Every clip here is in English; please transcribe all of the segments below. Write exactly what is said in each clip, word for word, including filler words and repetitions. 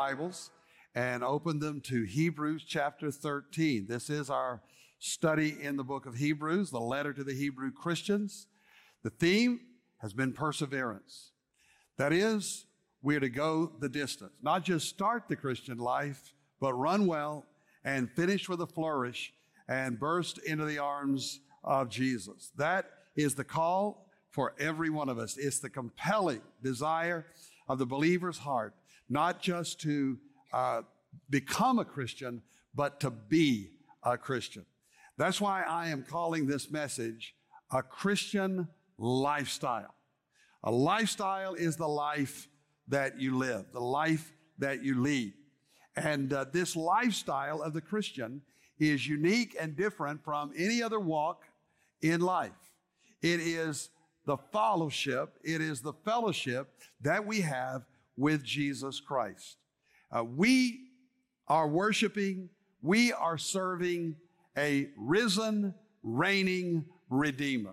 Bibles and open them to Hebrews chapter thirteen. This is our study in the book of Hebrews, the letter to the Hebrew Christians. The theme has been perseverance. That is, we're to go the distance, not just start the Christian life, but run well and finish with a flourish and burst into the arms of Jesus. That is the call for every one of us. It's the compelling desire of the believer's heart, not just to uh, become a Christian, but to be a Christian. That's why I am calling this message a Christian lifestyle. A lifestyle is the life that you live, the life that you lead. And uh, this lifestyle of the Christian is unique and different from any other walk in life. It is the fellowship, it is the fellowship that we have with Jesus Christ. Uh, we are worshiping, we are serving a risen, reigning Redeemer.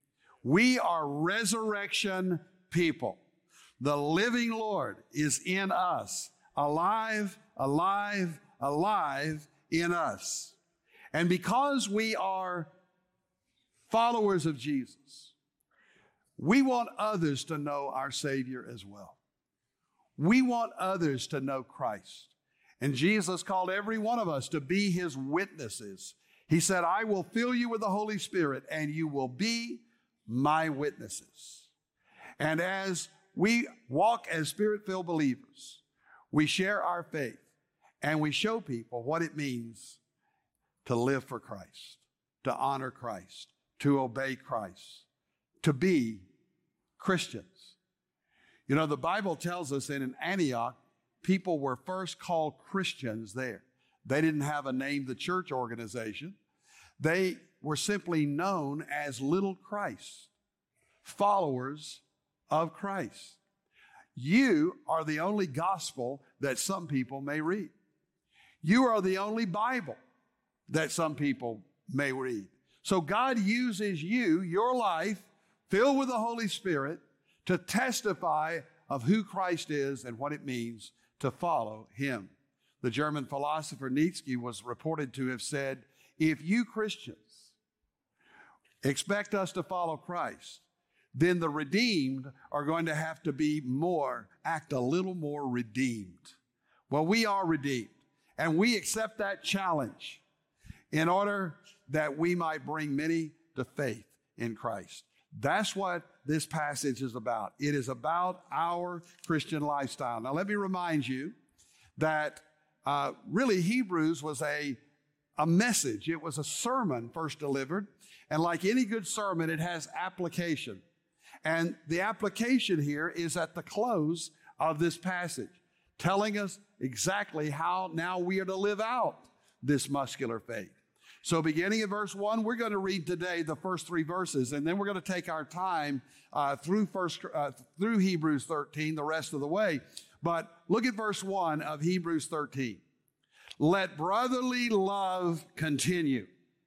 We are resurrection people. The living Lord is in us, alive, alive, alive in us. And because we are followers of Jesus, we want others to know our Savior as well. We want others to know Christ. And Jesus called every one of us to be His witnesses. He said, I will fill you with the Holy Spirit, and you will be my witnesses. And as we walk as Spirit-filled believers, we share our faith, and we show people what it means to live for Christ, to honor Christ, to obey Christ, to be Christians. You know, the Bible tells us that in Antioch, people were first called Christians there. They didn't have a name, the church organization. They were simply known as little Christ, followers of Christ. You are the only gospel that some people may read. You are the only Bible that some people may read. So God uses you, your life, filled with the Holy Spirit, to testify of who Christ is and what it means to follow Him. The German philosopher Nietzsche was reported to have said, if you Christians expect us to follow Christ, then the redeemed are going to have to be more, act a little more redeemed. Well, we are redeemed, and we accept that challenge in order that we might bring many to faith in Christ. That's what this passage is about. It is about our Christian lifestyle. Now, let me remind you that uh, really Hebrews was a, a message. It was a sermon first delivered. And like any good sermon, it has application. And the application here is at the close of this passage, telling us exactly how now we are to live out this muscular faith. So beginning in verse one, we're going to read today the first three verses, and then we're going to take our time uh, through first uh, through Hebrews thirteen the rest of the way. But look at verse one of Hebrews thirteen. Let brotherly love continue.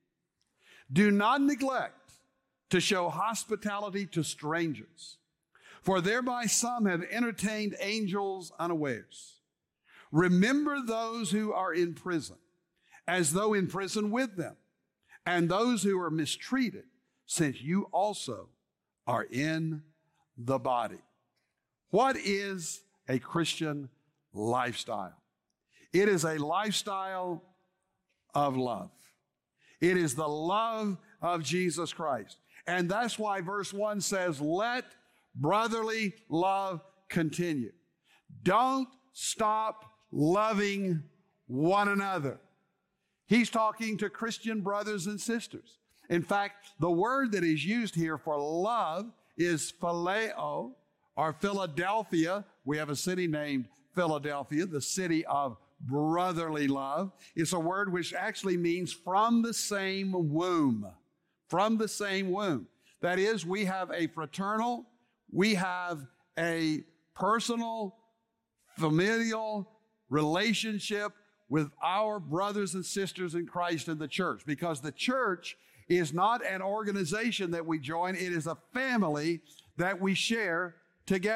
Do not neglect to show hospitality to strangers, for thereby some have entertained angels unawares. Remember those who are in prison, as though in prison with them, and those who are mistreated, since you also are in the body. What is a Christian lifestyle? It is a lifestyle of love. It is the love of Jesus Christ. And that's why verse one says, let brotherly love continue. Don't stop loving one another. He's talking to Christian brothers and sisters. In fact, the word that is used here for love is phileo, or Philadelphia. We have a city named Philadelphia, the city of brotherly love. It's a word which actually means from the same womb. From the same womb. That is, we have a fraternal, we have a personal, familial relationship with our brothers and sisters in Christ in the church, because the church is not an organization that we join. It is a family that we share together.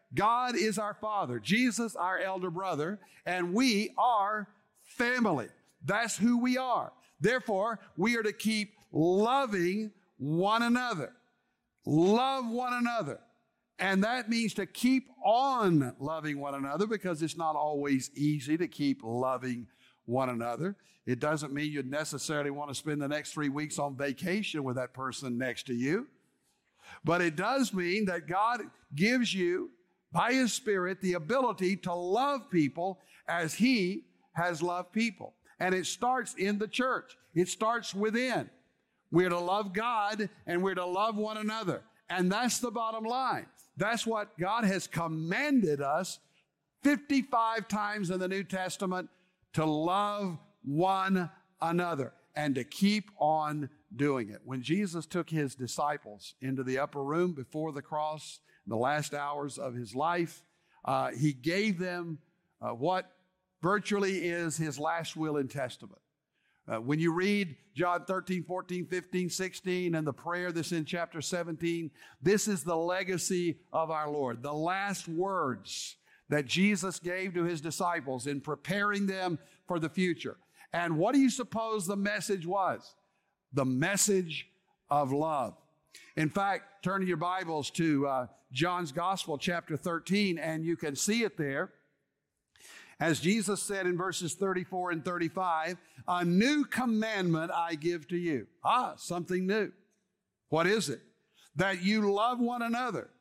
God is our Father, Jesus our elder brother, and we are family. That's who we are. Therefore, we are to keep loving one another. Love one another. And that means to keep on loving one another, because it's not always easy to keep loving one another. It doesn't mean you'd necessarily want to spend the next three weeks on vacation with that person next to you. But it does mean that God gives you, by His Spirit, the ability to love people as He has loved people. And it starts in the church. It starts within. We're to love God and we're to love one another. And that's the bottom line. That's what God has commanded us fifty-five times in the New Testament, to love one another and to keep on doing it. When Jesus took His disciples into the upper room before the cross, in the last hours of His life, uh, He gave them uh, what virtually is His last will and testament. Uh, when you read John thirteen, fourteen, fifteen, sixteen, and the prayer that's in chapter seventeen, this is the legacy of our Lord. The last words that Jesus gave to His disciples in preparing them for the future. And what do you suppose the message was? The message of love. In fact, turn to your Bibles to uh, John's Gospel, chapter thirteen, and you can see it there. As Jesus said in verses thirty-four and thirty-five, a new commandment I give to you. Ah, something new. What is it? That you love one another.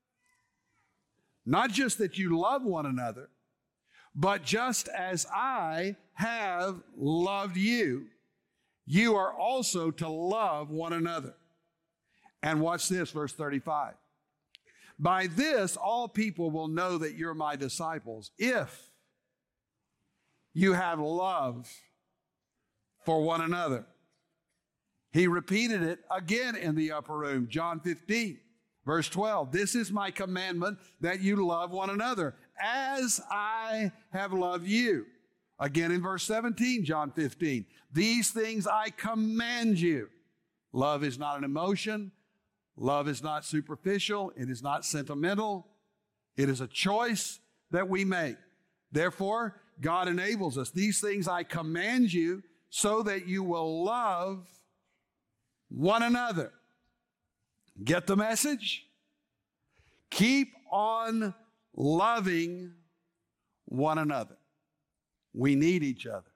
Not just that you love one another, but just as I have loved you, you are also to love one another. And watch this, verse thirty-five. By this, all people will know that you're my disciples, if you have love for one another. He repeated it again in the upper room, John fifteen, verse twelve. This is my commandment, that you love one another, as I have loved you. Again in verse seventeen, John fifteen. These things I command you. Love is not an emotion. Love is not superficial. It is not sentimental. It is a choice that we make. Therefore, God enables us. These things I command you so that you will love one another. Get the message? Keep on loving one another. We need each other.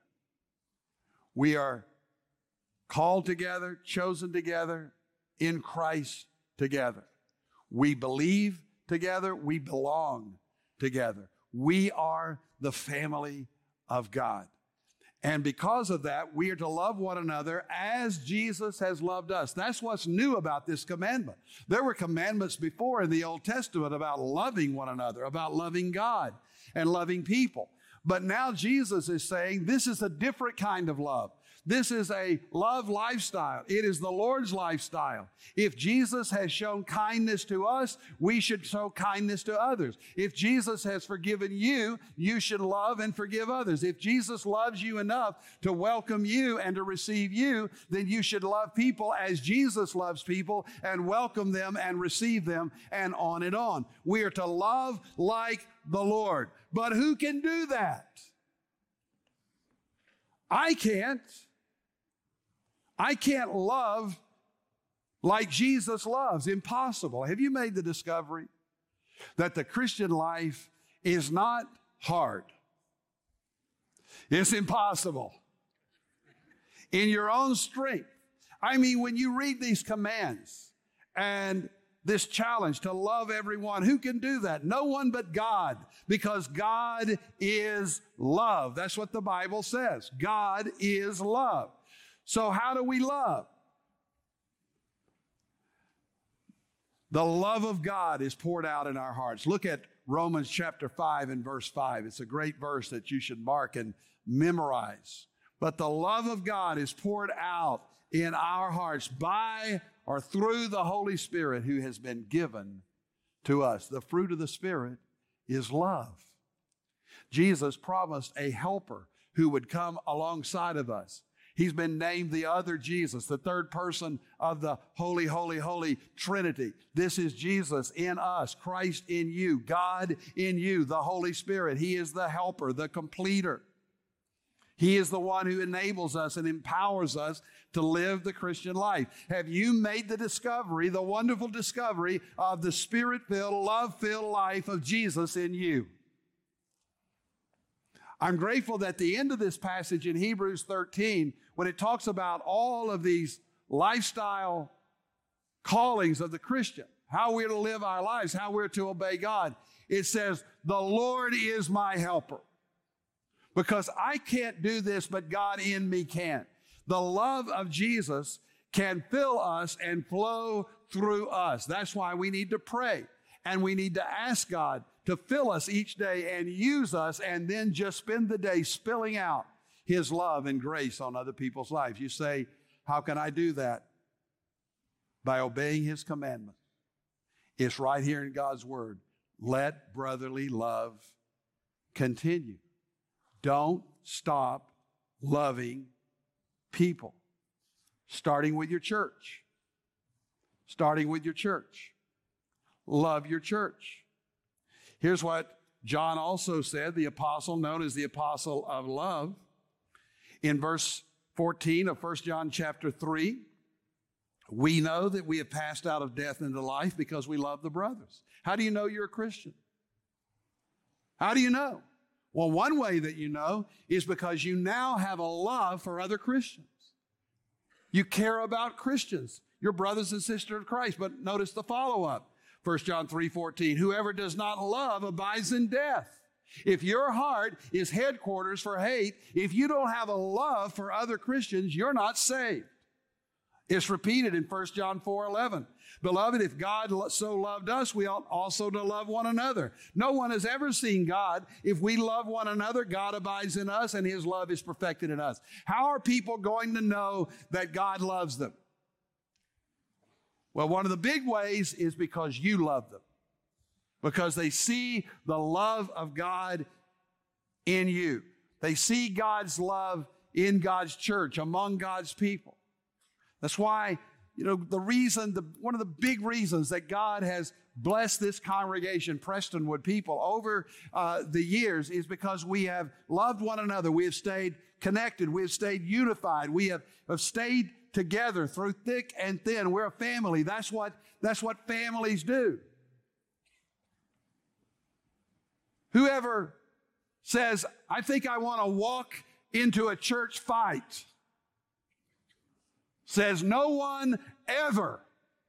We are called together, chosen together, in Christ together. We believe together. We belong together. We are the family of God. And because of that, we are to love one another as Jesus has loved us. That's what's new about this commandment. There were commandments before in the Old Testament about loving one another, about loving God and loving people. But now Jesus is saying this is a different kind of love. This is a love lifestyle. It is the Lord's lifestyle. If Jesus has shown kindness to us, we should show kindness to others. If Jesus has forgiven you, you should love and forgive others. If Jesus loves you enough to welcome you and to receive you, then you should love people as Jesus loves people and welcome them and receive them, and on and on. We are to love like the Lord. But who can do that? I can't. I can't love like Jesus loves. Impossible. Have you made the discovery that the Christian life is not hard? It's impossible. In your own strength. I mean, when you read these commands and this challenge to love everyone, who can do that? No one but God, because God is love. That's what the Bible says. God is love. So how do we love? The love of God is poured out in our hearts. Look at Romans chapter five and verse five. It's a great verse that you should mark and memorize. But the love of God is poured out in our hearts by or through the Holy Spirit who has been given to us. The fruit of the Spirit is love. Jesus promised a helper who would come alongside of us. He's been named the other Jesus, the third person of the Holy, Holy, Holy Trinity. This is Jesus in us, Christ in you, God in you, the Holy Spirit. He is the helper, the completer. He is the one who enables us and empowers us to live the Christian life. Have you made the discovery, the wonderful discovery of the Spirit-filled, love-filled life of Jesus in you? I'm grateful that the end of this passage in Hebrews thirteen, when it talks about all of these lifestyle callings of the Christian, how we're to live our lives, how we're to obey God, it says, the Lord is my helper. Because I can't do this, but God in me can. The love of Jesus can fill us and flow through us. That's why we need to pray. And we need to ask God to fill us each day and use us, and then just spend the day spilling out His love and grace on other people's lives. You say, how can I do that? By obeying His commandment. It's right here in God's Word. Let brotherly love continue. Don't stop loving people. Starting with your church. Starting with your church. Love your church. Here's what John also said, the apostle known as the apostle of love. In verse fourteen of First John chapter three, we know that we have passed out of death into life because we love the brothers. How do you know you're a Christian? How do you know? Well, one way that you know is because you now have a love for other Christians. You care about Christians, your brothers and sisters of Christ. But notice the follow-up. First John three fourteen, whoever does not love abides in death. If your heart is headquarters for hate, if you don't have a love for other Christians, you're not saved. It's repeated in First John four eleven. Beloved, if God so loved us, we ought also to love one another. No one has ever seen God. If we love one another, God abides in us and His love is perfected in us. How are people going to know that God loves them? Well, one of the big ways is because you love them. Because they see the love of God in you. They see God's love in God's church, among God's people. That's why, you know, the reason, the, one of the big reasons that God has blessed this congregation, Prestonwood people, over uh, the years is because we have loved one another. We have stayed connected. We have stayed unified. We have, have stayed together through thick and thin. We're a family. That's what, that's what families do. Whoever says, I think I want to walk into a church fight, says no one ever.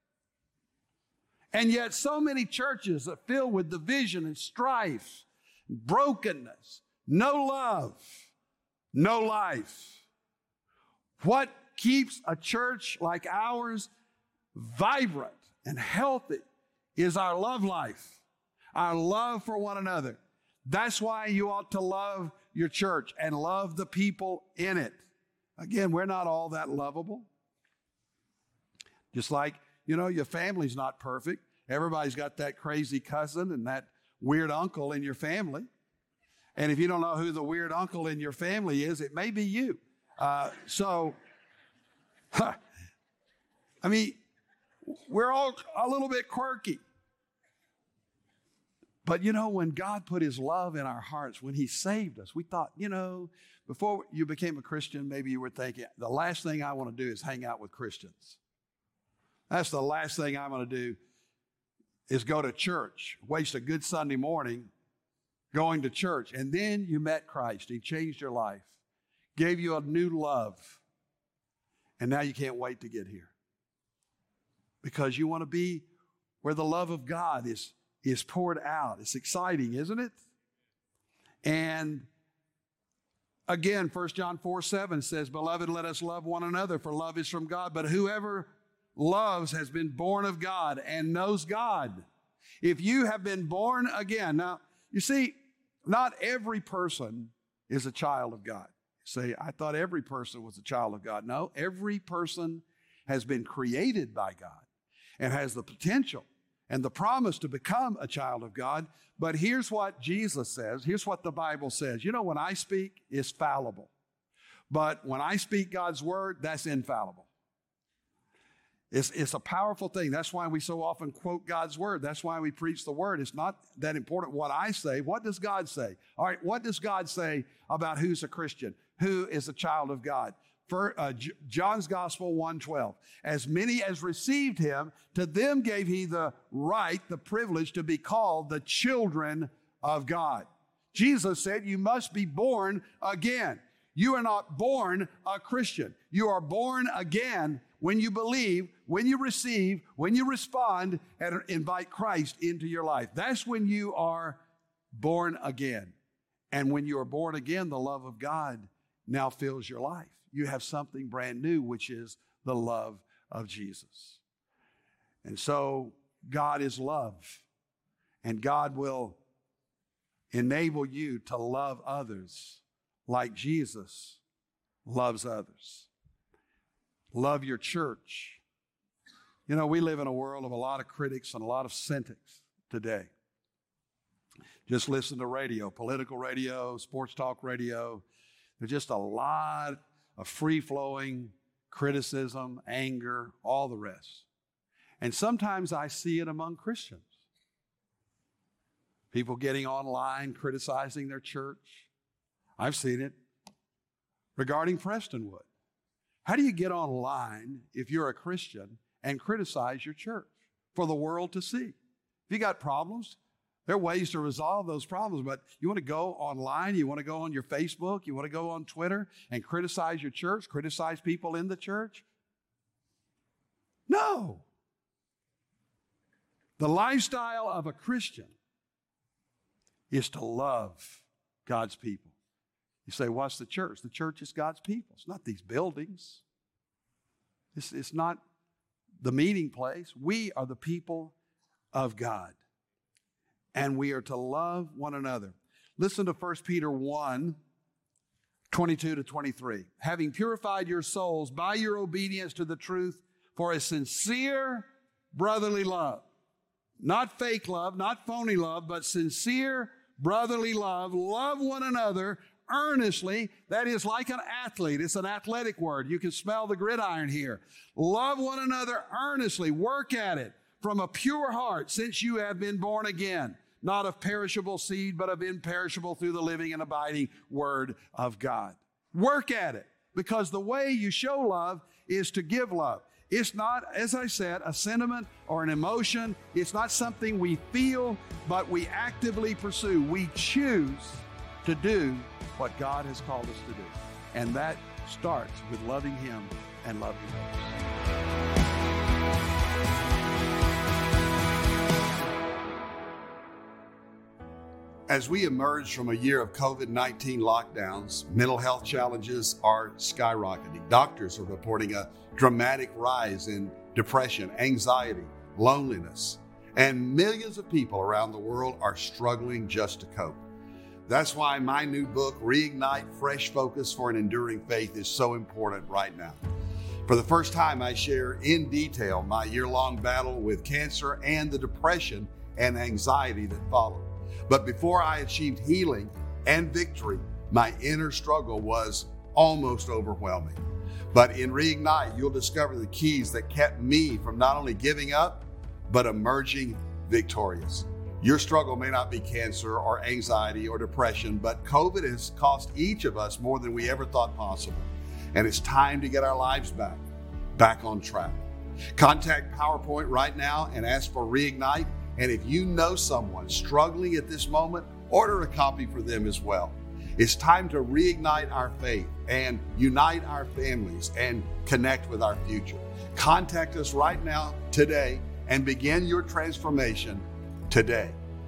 And yet so many churches are filled with division and strife, brokenness, no love, no life. What keeps a church like ours vibrant and healthy is our love life, our love for one another. That's why you ought to love your church and love the people in it. Again, we're not all that lovable. Just like, you know, your family's not perfect. Everybody's got that crazy cousin and that weird uncle in your family. And if you don't know who the weird uncle in your family is, it may be you. Uh, so, huh, I mean, we're all a little bit quirky. But, you know, when God put His love in our hearts, when He saved us, we thought, you know, before you became a Christian, maybe you were thinking, the last thing I want to do is hang out with Christians. That's the last thing I'm going to do is go to church, waste a good Sunday morning going to church. And then you met Christ. He changed your life, gave you a new love. And now you can't wait to get here because you want to be where the love of God is is poured out. It's exciting, isn't it? And again, First John four seven says, beloved, let us love one another, for love is from God. But whoever loves has been born of God and knows God. If you have been born again, now, you see, not every person is a child of God. You say, I thought every person was a child of God. No, every person has been created by God and has the potential and the promise to become a child of God. But here's what Jesus says. Here's what the Bible says. You know, when I speak, it's fallible. But when I speak God's word, that's infallible. It's, it's a powerful thing. That's why we so often quote God's word. That's why we preach the word. It's not that important what I say. What does God say? All right, what does God say about who's a Christian? Who is a child of God? For, uh, J- John's Gospel one twelve. As many as received him, to them gave he the right, the privilege to be called the children of God. Jesus said, you must be born again. You are not born a Christian. You are born again when you believe, when you receive, when you respond, and invite Christ into your life. That's when you are born again. And when you are born again, the love of God now fills your life. You have something brand new, which is the love of Jesus. And so God is love, and God will enable you to love others like Jesus loves others. Love your church. You know, we live in a world of a lot of critics and a lot of cynics today. Just listen to radio, political radio, sports talk radio. There's just a lot of free-flowing criticism, anger, all the rest. And sometimes I see it among Christians. People getting online, criticizing their church. I've seen it regarding Prestonwood. How do you get online if you're a Christian and criticize your church for the world to see? If you got problems, there are ways to resolve those problems, but you want to go online, you want to go on your Facebook, you want to go on Twitter and criticize your church, criticize people in the church? No. The lifestyle of a Christian is to love God's people. You say, what's the church? The church is God's people. It's not these buildings. It's, it's not the meeting place. We are the people of God. And we are to love one another. Listen to First Peter one, twenty-two to twenty-three. Having purified your souls by your obedience to the truth for a sincere brotherly love. Not fake love, not phony love, but sincere brotherly love. Love one another earnestly. That is like an athlete. It's an athletic word. You can smell the gridiron here. Love one another earnestly. Work at it from a pure heart, since you have been born again, not of perishable seed, but of imperishable, through the living and abiding word of God. Work at it, because the way you show love is to give love. It's not, as I said, a sentiment or an emotion. It's not something we feel, but we actively pursue. We choose to do what God has called us to do. And that starts with loving Him and loving others. As we emerge from a year of COVID nineteen lockdowns, mental health challenges are skyrocketing. Doctors are reporting a dramatic rise in depression, anxiety, loneliness, and millions of people around the world are struggling just to cope. That's why my new book, Reignite Fresh Focus for an Enduring Faith, is so important right now. For the first time, I share in detail my year-long battle with cancer and the depression and anxiety that followed. But before I achieved healing and victory, my inner struggle was almost overwhelming. But in Reignite, you'll discover the keys that kept me from not only giving up, but emerging victorious. Your struggle may not be cancer or anxiety or depression, but COVID has cost each of us more than we ever thought possible. And it's time to get our lives back, back on track. Contact PowerPoint right now and ask for Reignite. And if you know someone struggling at this moment, order a copy for them as well. It's time to reignite our faith and unite our families and connect with our future. Contact us right now, today, and begin your transformation today.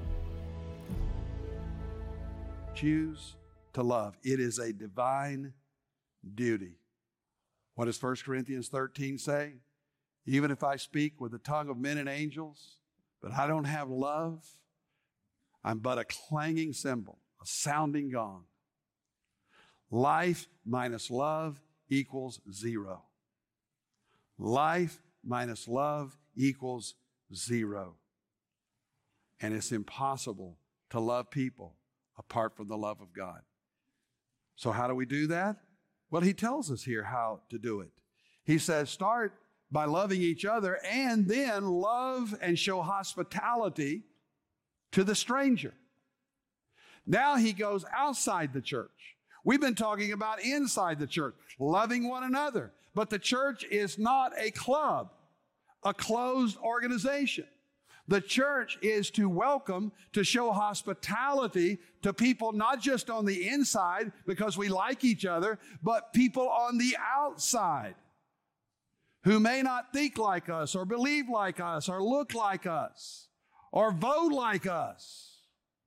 Choose to love. It is a divine duty. What does First Corinthians thirteen say? Even if I speak with the tongue of men and angels, but I don't have love, I'm but a clanging cymbal, a sounding gong. Life minus love equals zero. Life minus love equals zero. And it's impossible to love people apart from the love of God. So how do we do that? Well, he tells us here how to do it. He says, start by loving each other and then love and show hospitality to the stranger. Now he goes outside the church. We've been talking about inside the church, loving one another. But the church is not a club, a closed organization. The church is to welcome, to show hospitality to people not just on the inside because we like each other, but people on the outside who may not think like us or believe like us or look like us or vote like us.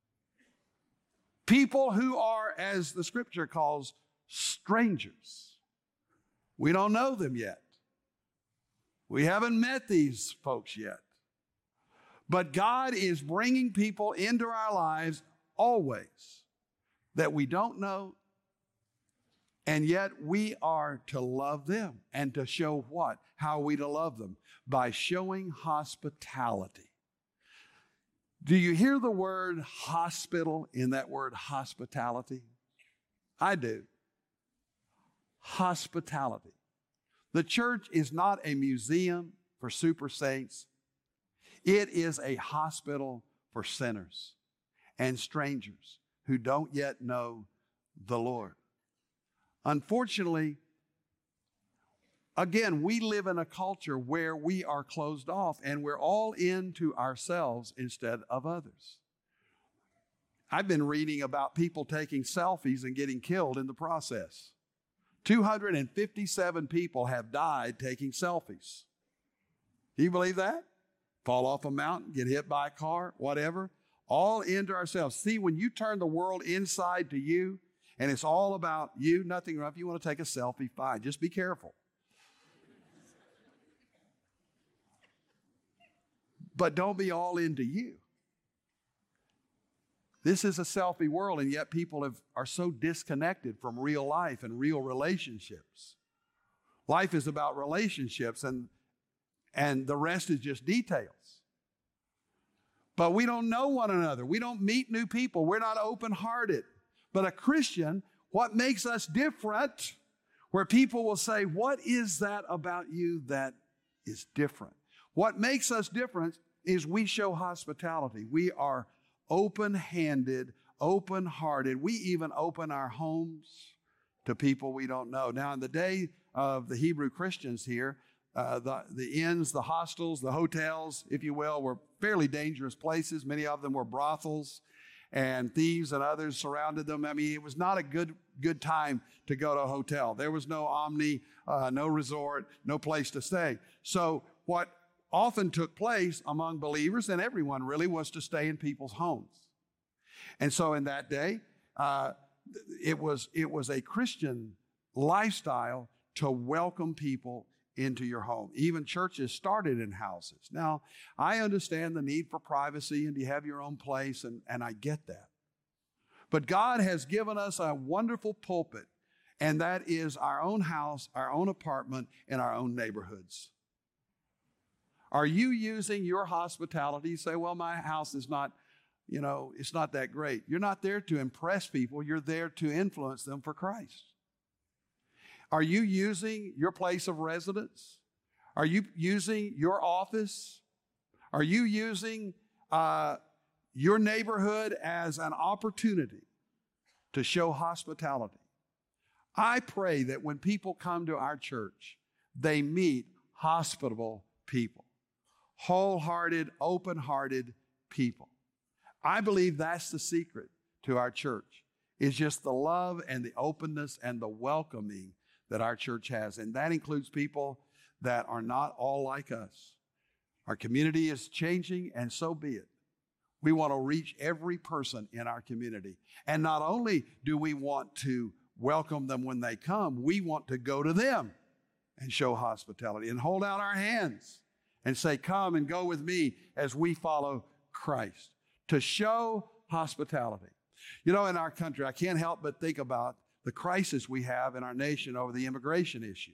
People who are, as the scripture calls, strangers. We don't know them yet. We haven't met these folks yet. But God is bringing people into our lives always that we don't know, and yet we are to love them and to show what? How are we to love them? By showing hospitality. Do you hear the word hospital in that word hospitality? I do. Hospitality. The church is not a museum for super saints. It is a hospital for sinners and strangers who don't yet know the Lord. Unfortunately, again, we live in a culture where we are closed off and we're all into ourselves instead of others. I've been reading about people taking selfies and getting killed in the process. two hundred fifty-seven people have died taking selfies. Do you believe that? Fall off a mountain, get hit by a car, whatever. All into ourselves. See, when you turn the world inside to you and it's all about you, nothing wrong. If you want to take a selfie, fine. Just be careful. But don't be all into you. This is a selfie world, and yet people have, are so disconnected from real life and real relationships. Life is about relationships, and, and the rest is just details. But we don't know one another. We don't meet new people. We're not open-hearted. But a Christian, what makes us different, where people will say, what is that about you that is different? What makes us different is we show hospitality. We are open-handed, open-hearted. We even open our homes to people we don't know. Now, in the day of the Hebrew Christians here, uh, the, the inns, the hostels, the hotels, if you will, were fairly dangerous places. Many of them were brothels, and thieves and others surrounded them. I mean, it was not a good good time to go to a hotel. There was no Omni, uh, no resort, no place to stay. So what often took place among believers, and everyone really, was to stay in people's homes. And so in that day, uh, it was it was a Christian lifestyle to welcome people into your home. Even churches started in houses. Now, I understand the need for privacy and you have your own place, and, and I get that. But God has given us a wonderful pulpit, and that is our own house, our own apartment, and our own neighborhoods. Are you using your hospitality? You say, well, my house is not, you know, it's not that great. You're not there to impress people. You're there to influence them for Christ. Are you using your place of residence? Are you using your office? Are you using uh, your neighborhood as an opportunity to show hospitality? I pray that when people come to our church, they meet hospitable people, wholehearted, open-hearted people. I believe that's the secret to our church, is just the love and the openness and the welcoming that our church has. And that includes people that are not all like us. Our community is changing, and so be it. We want to reach every person in our community. And not only do we want to welcome them when they come, we want to go to them and show hospitality and hold out our hands and say, come and go with me as we follow Christ. To show hospitality. You know, in our country, I can't help but think about the crisis we have in our nation over the immigration issue.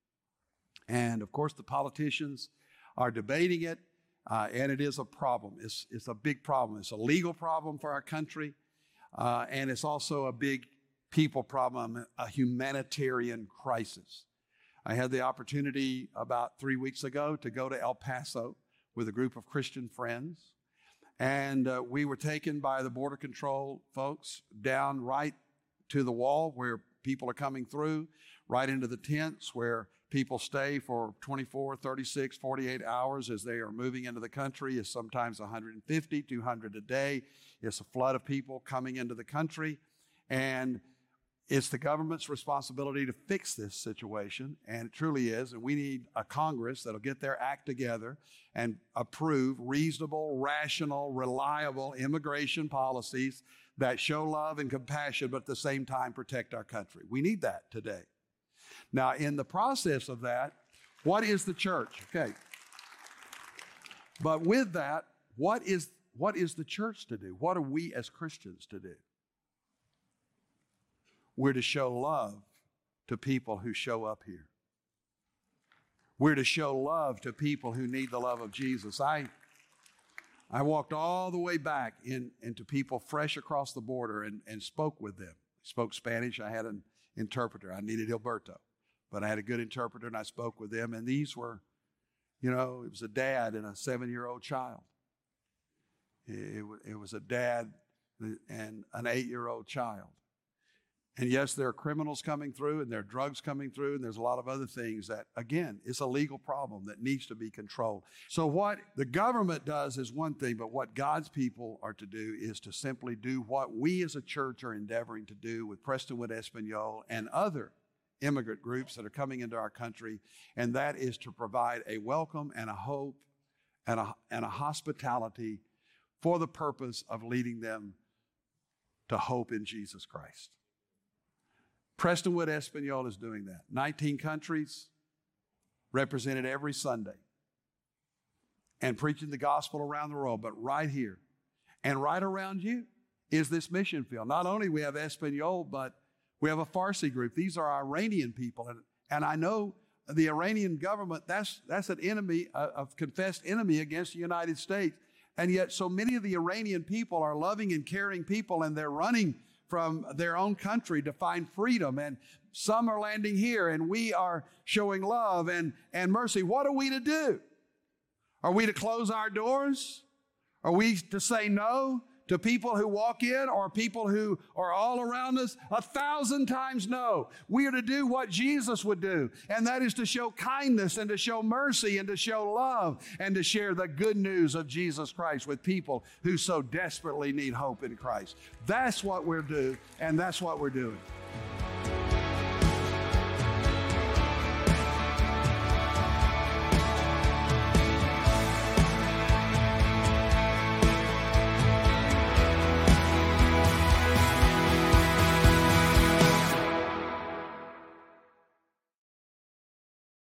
And of course, the politicians are debating it, uh, and it is a problem. It's, it's a big problem. It's a legal problem for our country, uh, and it's also a big people problem, a humanitarian crisis. I had the opportunity about three weeks ago to go to El Paso with a group of Christian friends. And uh, we were taken by the Border Control folks down right to the wall where people are coming through, right into the tents where people stay for twenty-four, thirty-six, forty-eight hours as they are moving into the country. It's sometimes one hundred fifty, two hundred a day. It's a flood of people coming into the country. And it's the government's responsibility to fix this situation, and it truly is. And we need a Congress that'll get their act together and approve reasonable, rational, reliable immigration policies that show love and compassion, but at the same time protect our country. We need that today. Now, in the process of that, what is the church? Okay. But with that, what is, what is the church to do? What are we as Christians to do? We're to show love to people who show up here. We're to show love to people who need the love of Jesus. I, I walked all the way back in, into people fresh across the border and, and spoke with them. Spoke Spanish. I had an interpreter. I needed Gilberto, but I had a good interpreter, and I spoke with them. And these were, you know, it was a dad and a seven-year-old child. It, it, it was a dad and an eight-year-old child. And yes, there are criminals coming through, and there are drugs coming through, and there's a lot of other things that, again, it's a legal problem that needs to be controlled. So what the government does is one thing, but what God's people are to do is to simply do what we as a church are endeavoring to do with Prestonwood Espanol and other immigrant groups that are coming into our country, and that is to provide a welcome and a hope and a, and a hospitality for the purpose of leading them to hope in Jesus Christ. Prestonwood Espanol is doing that. nineteen countries represented every Sunday and preaching the gospel around the world. But right here and right around you is this mission field. Not only we have Espanol, but we have a Farsi group. These are Iranian people. And, and I know the Iranian government, that's, that's an enemy, a, a confessed enemy against the United States. And yet so many of the Iranian people are loving and caring people, and they're running from their own country to find freedom. And some are landing here, and we are showing love and, and mercy. What are we to do? Are we to close our doors? Are we to say no to people who walk in or people who are all around us? A thousand times no. We are to do what Jesus would do, and that is to show kindness and to show mercy and to show love and to share the good news of Jesus Christ with people who so desperately need hope in Christ. That's what we're doing, and that's what we're doing.